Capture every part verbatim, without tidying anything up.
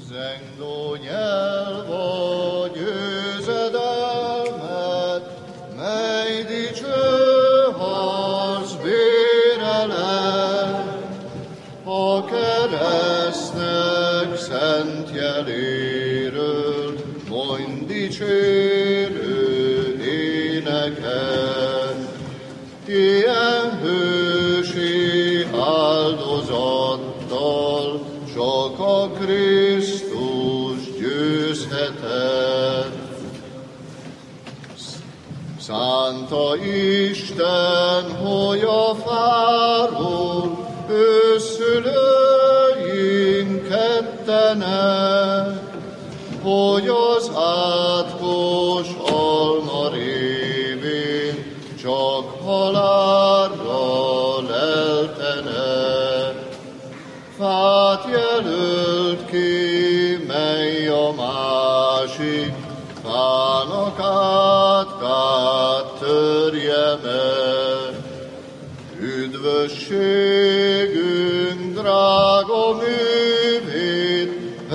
Zengó nyelv a győzedelmet, mely dicső harc bérelem, a keresztnek szent jeléről mondj dicsérő éneket. Ilyen hősi áldozattal csak a Krisztus győzhetett. Szánta Isten, hogy a fáról őszülőink kettenek, hogy az átkos alma révén csak halálra leltenek. Fát jelölt ki, mely a másik fának átkát törje meg. Üdvösségünk drága művét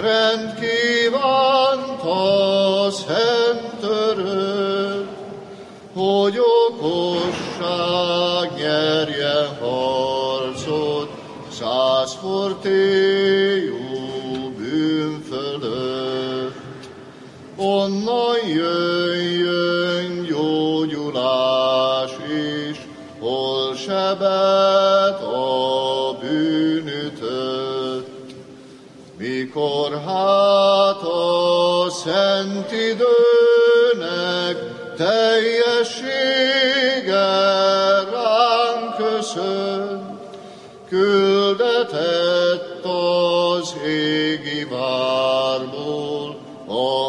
rendkívánta szent örök, hogy okosság nyerje harcot száz fortélyú bűn fölött. Onnan jöjjön gyógyulás is, hol sebet a bűnütött. Mikor hát a szent időnek teljessége ránk köszön, küldetett az égi várból a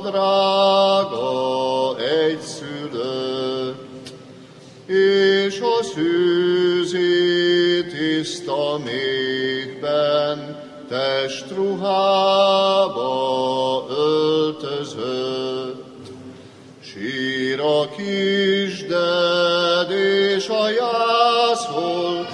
madrága egyszülött, és a szűzi tiszta mégben testruhába öltözött. Sír a kisded és a jászol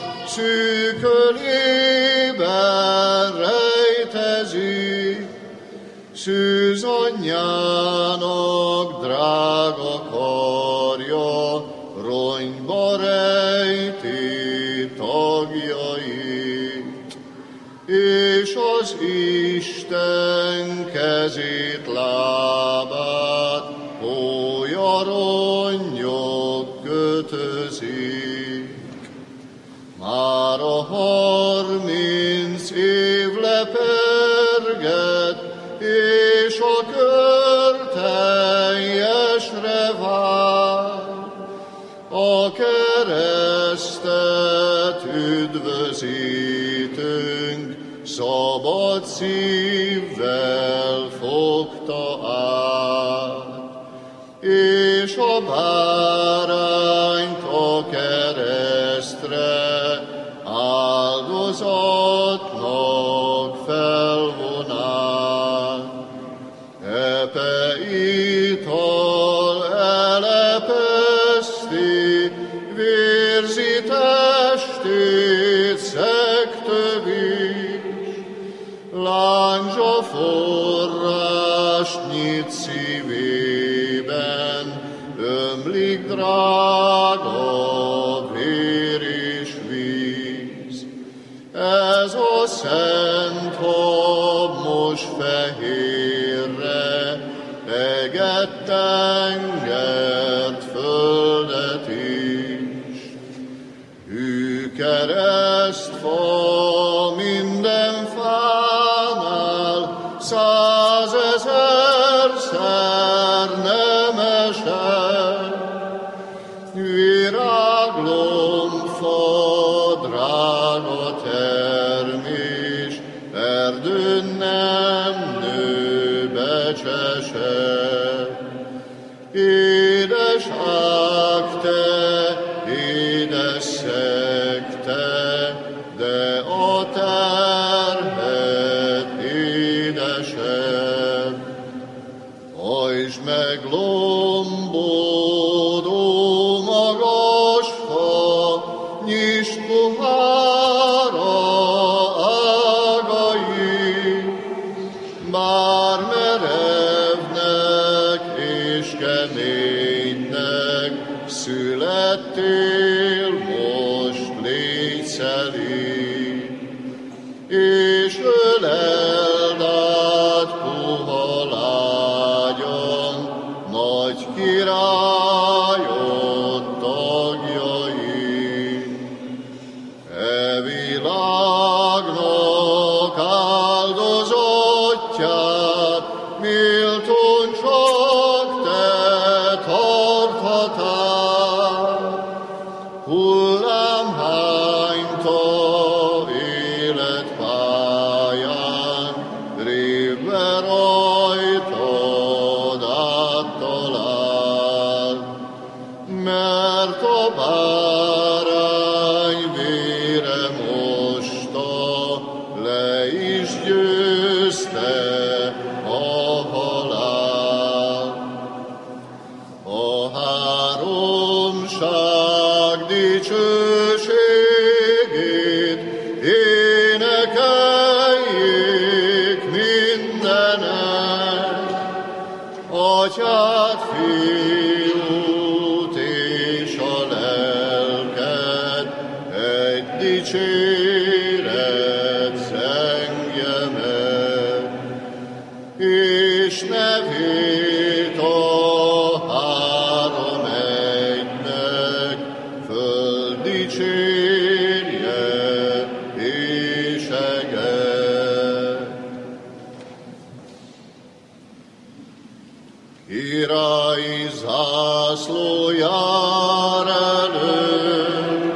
szűkölében rejtezik, szűz anyjának drága karja, ronyba rejti tagjait, és az Isten kezét, lábátólya rongyok kötözik. Már a harminc év leperget, és a kör teljesre vár. A keresztet üdvözítünk, szabad szívvel fogta át, és a bárányt a keresztre áldozatnak felvonál. Epe ital elepeszti, vérzi testét szegtövis, lándzsa forrást nyit szívében, ömlik drága vér és víz. Ez a szent hab most fehérre egett tengert, földet is. Hű keresztfa minden fánál százezerszer nem esett. Viráglomfa drága termés, erdőn nem nő becseset. Édes ág te, édes szeg te, de a terhet édesebb. Hajtsd meg lombodó magas fa, nyisd puhára ágai, bár és öleld át puha lágyon nagy királyod tagjai. E világnak áldozottját méltón csak te tarthatál. Hullámhányta életpályán, révbe rajtad áttalál. Mert a bárány vére mosta, le is győzte a halál. A háromság dicsőségét énekeljék mindenek, Atyát, Fiút és a Lelket egy dicséret zengje meg, és nevét a három egynek földicsérje és ege. Királyi zászló jár elő,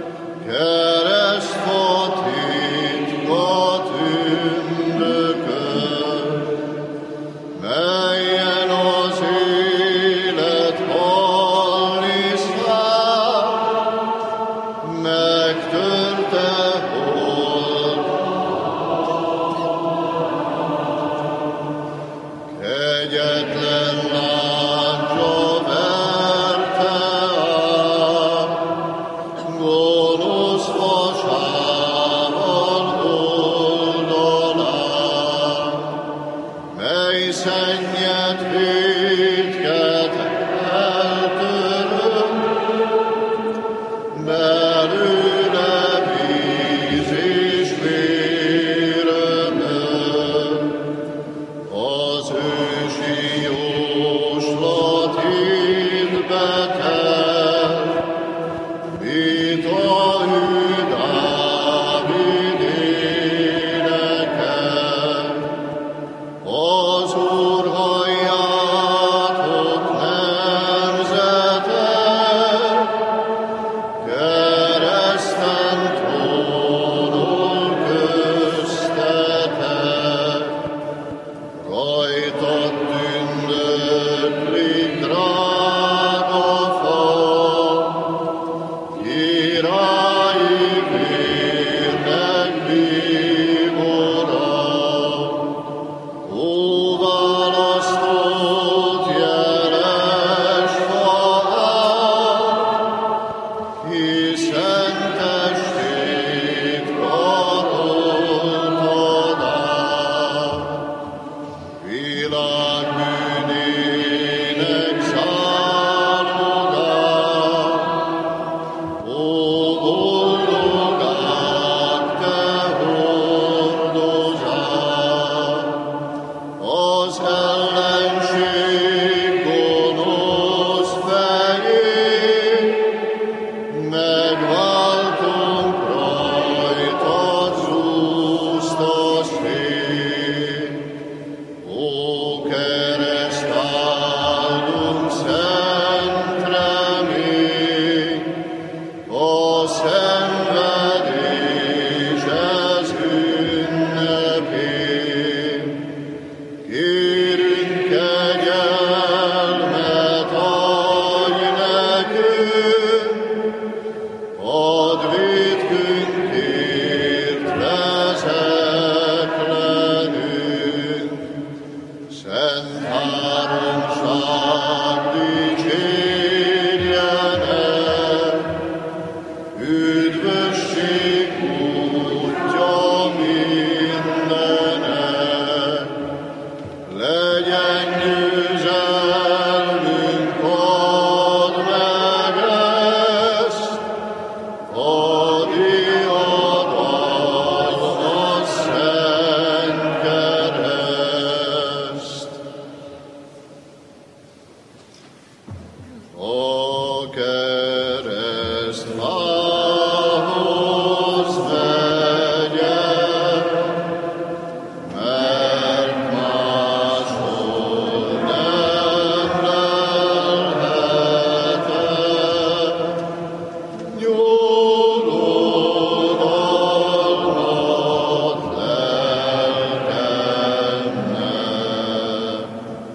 keresztfát hitkat ünnököl, melyen az élet halni száll, megtörte hold. Kegyetlen láncsa verte át, gonosz vasával oldalán, mely szennyed vétket eltörő, belőle víz és vér ömöl. Az ősi jóslat hitbe tel, mit a hű Dávid énekel. Az Úr halljátok nemzetek, kereszten trónol köztetek. Rajtad tündöklik drága fal, királyi vérnek bíbora. Ó, választott jeles faág, hiszen testét karoltad át. Világ bűnének zálogát, ó, boldogát te hordozál. Az ellenség gonosz fejét, megváltunk rajtad zúzta szét. Ó, kereszt áldunk szent remény, a szenvedés ez ünnepén. Kérünk kegyelmet, adj nekünk, add vétkünkért vezeklenünk. Szent háromság dicsérjenek, üdvösség útja mindenek. Legyen győzelmünk, add meg ezt, a diadalmat Isten.